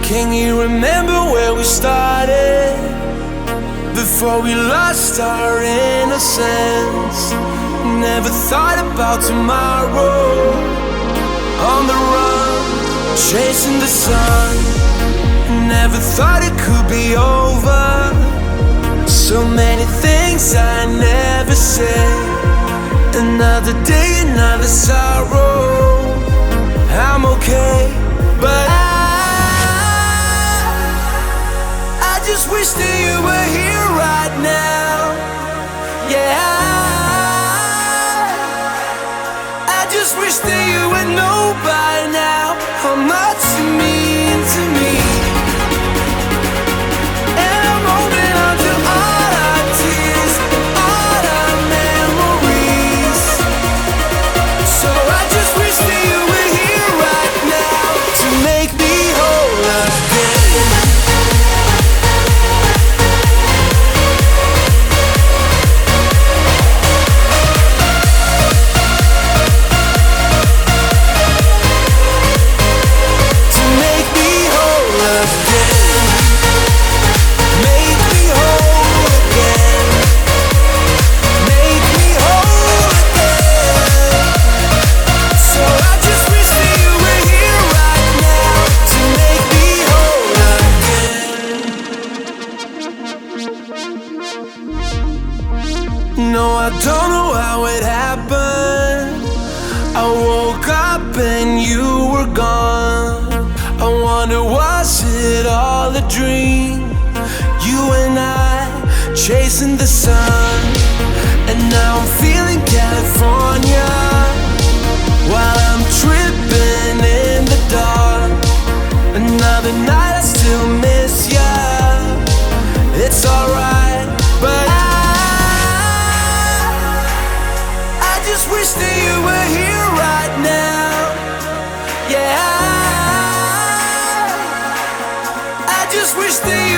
Can you remember where we started? Before we lost our innocence. Never thought about tomorrow. On the run, chasing the sun. Never thought it could be over. So many things I never said. Another day, another sorrow. I'm okay, but I just wish that you were here right now. Yeah, I just wish that you would know by now how much you mean to me. And I'm holding on to all our tears, all our memories. So I just wish that you were here right now to make me whole again. No, I don't know how it happened. I woke up and you were gone. I wonder, was it all a dream? You and I chasing the sun. And now I'm feeling California while I'm tripping in the dark. Another night I still miss ya. It's alright, but I just wish that you were here right now. Yeah, I just wish that you